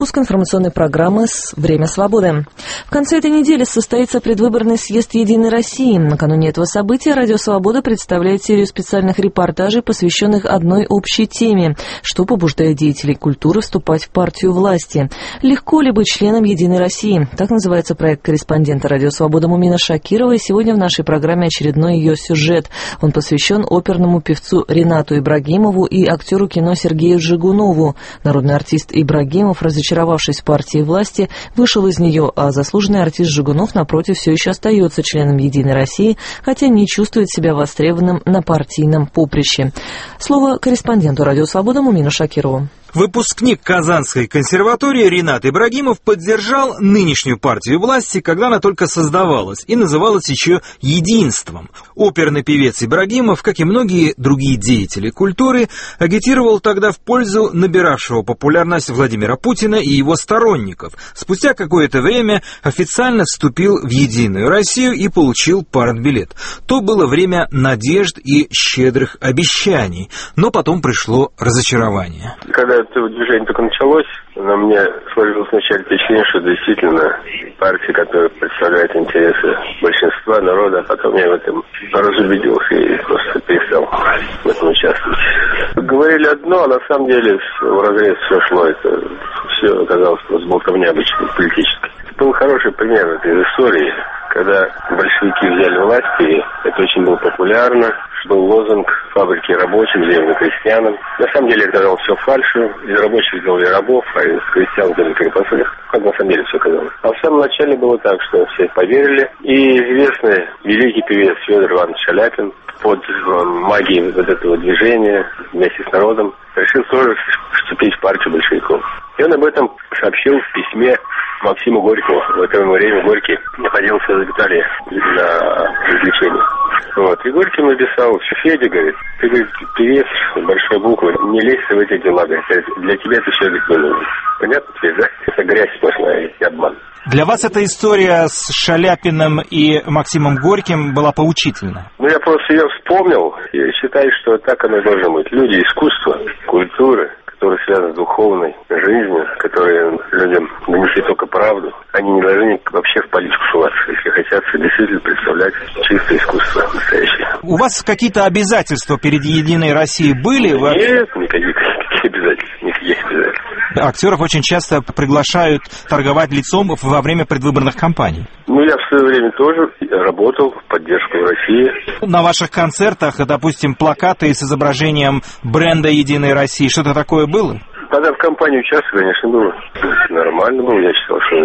Выпуск информационной программы «Время свободы». В конце этой недели состоится предвыборный съезд «Единой России». Накануне этого события «Радио Свобода» представляет серию специальных репортажей, посвященных одной общей теме, что побуждает деятелей культуры вступать в партию власти. Легко ли быть членом «Единой России»? Так называется проект корреспондента «Радио Свобода» Мумина Шакирова. И сегодня в нашей программе очередной ее сюжет. Он посвящен оперному певцу Ринату Ибрагимову и актеру кино Сергею Жигунову. Народный артист Ибрагимов, разочаровавшись в партии власти, вышел из нее, а заслуженный артист Жигунов, напротив, все еще остается членом «Единой России», хотя не чувствует себя востребованным на партийном поприще. Слово корреспонденту «Радио Свобода» Мумину Шакирову. Выпускник Казанской консерватории Ринат Ибрагимов поддержал нынешнюю партию власти, когда она только создавалась, и называлась еще «Единством». Оперный певец Ибрагимов, как и многие другие деятели культуры, агитировал тогда в пользу набиравшего популярность Владимира Путина и его сторонников. Спустя какое-то время официально вступил в «Единую Россию» и получил партбилет. То было время надежд и щедрых обещаний, но потом пришло разочарование. Когда это движение только началось, на мне сложилось вначале впечатление, что действительно партия, которая представляет интересы большинства народа, а потом я в этом разубедился и просто перестал в этом участвовать. Говорили одно, а на самом деле вразрез все шло. Это все оказалось просто болтовня обычной политической. Был хороший пример этой истории, когда большевики взяли власть, и это очень было популярно. Был лозунг «Фабрики рабочим, землю крестьянам». На самом деле это оказалось все фальшью. Из рабочих сделали рабов, а из крестьян сделали крепостных. Как на самом деле все оказалось. А в самом начале было так, что все поверили. И известный великий певец Федор Иванович Шаляпин под магией вот этого движения вместе с народом решил тоже вступить в партию большевиков. И он об этом сообщил в письме Максиму Горькому. В это время Горький находился в Италии на развлечении. Вот. И Горький написал: Федя, говорит, ты, говорит, певец большой буквы, не лезь в эти дела, говорит, для тебя это все не нужно. Понятно тебе, да? Это грязь сплошная и обман. Для вас эта история с Шаляпиным и Максимом Горьким была поучительна? Ну, я просто ее вспомнил и считаю, что так оно и должно быть. Люди искусства, культуры, которые связаны с духовной жизнью, которые людям донесли только правду, они не должны вообще в политику суваться, если хотят действительно представлять чистое искусство настоящее. У вас какие-то обязательства перед «Единой Россией» были? Нет, никаких обязательств, никаких обязательств. Актеров очень часто приглашают торговать лицом во время предвыборных кампаний. Ну, я в свое время тоже работал в поддержку России. На ваших концертах, допустим, плакаты с изображением бренда «Единой России», что-то такое было? Когда в кампании участвовал, конечно, было. Нормально было. Я считал, что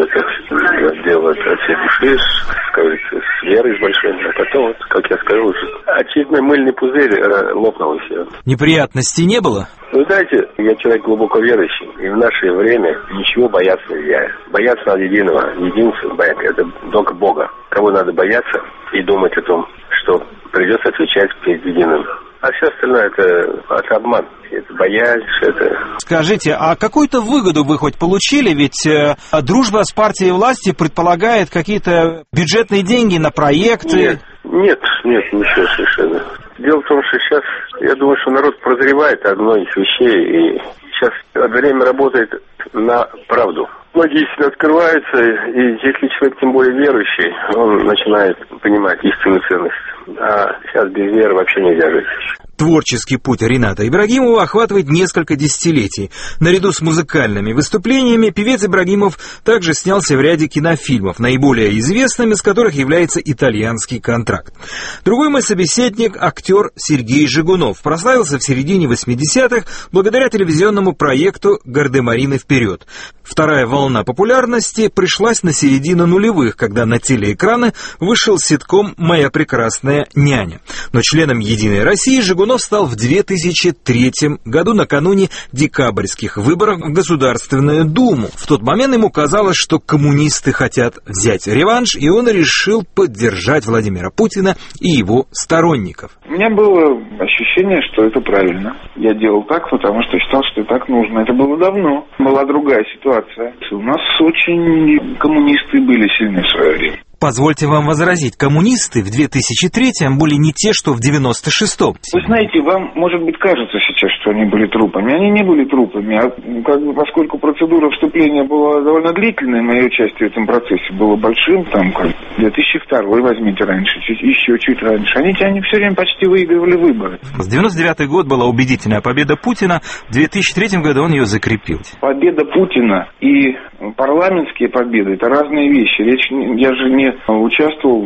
это дело от всей души, с верой с большой. А потом, вот, как я скажу, очередной мыльный пузырь лопнул и все. Неприятностей не было? Вы знаете, я человек глубоко верующий, и в наше время ничего бояться нельзя. Бояться надо единого. Единство бояться, это только Бога. Кого надо бояться и думать о том, что придется отвечать перед единым. А все остальное это обман, это боязнь, это... Скажите, а какую-то выгоду вы хоть получили? Ведь дружба с партией власти предполагает какие-то бюджетные деньги на проекты. Нет, ничего совершенно. Дело в том, что сейчас, я думаю, что народ прозревает о многих вещей, и сейчас время работает на правду. Многие истины открываются, и если человек тем более верующий, он начинает понимать истинную ценность. А сейчас без веры вообще нельзя жить. Творческий путь Рината Ибрагимова охватывает несколько десятилетий. Наряду с музыкальными выступлениями певец Ибрагимов также снялся в ряде кинофильмов, наиболее известным из которых является «Итальянский контракт». Другой мой собеседник, актер Сергей Жигунов, прославился в середине 80-х благодаря телевизионному проекту «Гардемарины вперед». Вторая волна популярности пришлась на середину нулевых, когда на телеэкраны вышел ситком «Моя прекрасная няня». Но членом «Единой России» Жигунов стал в 2003 году накануне декабрьских выборов в Государственную Думу. В тот момент ему казалось, что коммунисты хотят взять реванш, и он решил поддержать Владимира Путина и его сторонников. У меня было ощущение, что это правильно. Я делал так, потому что считал, что так нужно. Это было давно. Была другая ситуация. У нас очень коммунисты были сильны в свое время. Позвольте вам возразить, коммунисты в 2003-м были не те, что в 96-м. Вы знаете, вам, может быть, кажется сейчас, что они были трупами. Они не были трупами, а поскольку процедура вступления была довольно длительной, мое участие в этом процессе было большим, 2002 возьмите раньше, еще чуть раньше, они все время почти выигрывали выборы. С 99-й год была убедительная победа Путина, в 2003 году он ее закрепил. Победа Путина и парламентские победы – это разные вещи. Я же не участвовал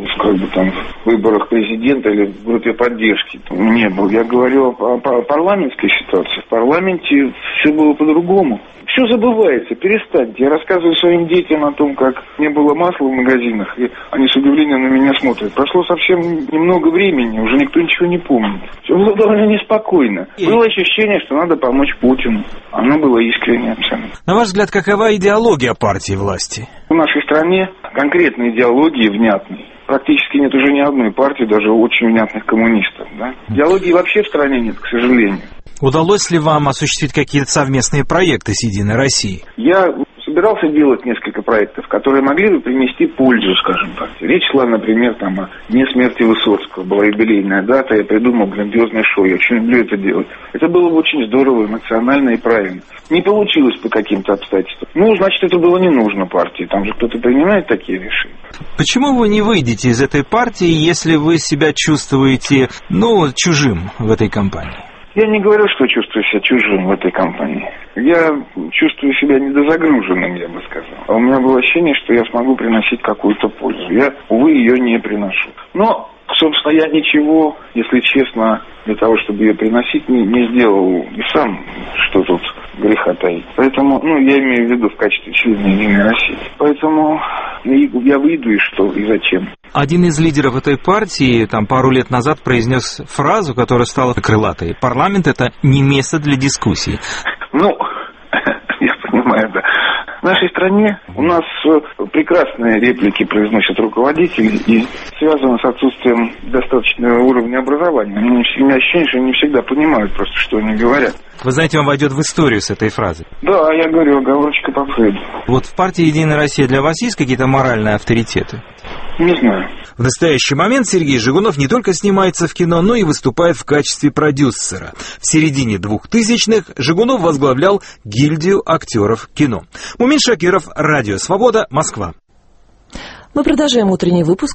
в выборах президента или в группе поддержки. Не был. Я говорю о парламентской ситуации. В парламенте все было по-другому. Все забывается, перестаньте. Я рассказываю своим детям о том, как не было масла в магазинах, и они с удивлением на меня смотрят. Прошло совсем немного времени, уже никто ничего не помнит. Все было довольно неспокойно. Было ощущение, что надо помочь Путину. Оно было искренне абсолютно. На ваш взгляд, какова идеология партии власти? В нашей стране конкретной идеологии внятной практически нет уже ни одной партии, даже очень внятных коммунистов. Да? Идеологии вообще в стране нет, к сожалению. Удалось ли вам осуществить какие-то совместные проекты с «Единой Россией»? Я собирался делать несколько проектов, которые могли бы принести пользу, скажем так. Речь шла, например, о дне смерти Высоцкого. Была юбилейная дата, я придумал грандиозное шоу. Я очень люблю это делать. Это было бы очень здорово, эмоционально и правильно. Не получилось по каким-то обстоятельствам. Значит, это было не нужно партии. Там же кто-то принимает такие решения. Почему вы не выйдете из этой партии, если вы себя чувствуете, чужим в этой кампании? Я не говорю, что чувствую себя чужим в этой компании. Я чувствую себя недозагруженным, я бы сказал. А у меня было ощущение, что я смогу приносить какую-то пользу. Я, увы, ее не приношу. Но, собственно, я ничего, если честно, для того, чтобы ее приносить, не сделал и сам, что тут греха таить. Поэтому, я имею в виду в качестве члена «Единой России». Поэтому я выйду и что, и зачем. Один из лидеров этой партии пару лет назад произнес фразу, которая стала крылатой. Парламент – это не место для дискуссий. Я понимаю, да. В нашей стране у нас прекрасные реплики произносят руководители и связано с отсутствием достаточного уровня образования. У меня ощущение, что они не всегда понимают просто, что они говорят. Вы знаете, он войдет в историю с этой фразой. Да, я говорю, оговорочка по Фрейду. Вот в партии «Единая Россия» для вас есть какие-то моральные авторитеты? Не знаю. В настоящий момент Сергей Жигунов не только снимается в кино, но и выступает в качестве продюсера. В середине 2000-х Жигунов возглавлял гильдию актеров кино. Мумин Шакиров, Радио Свобода, Москва. Мы продолжаем утренний выпуск.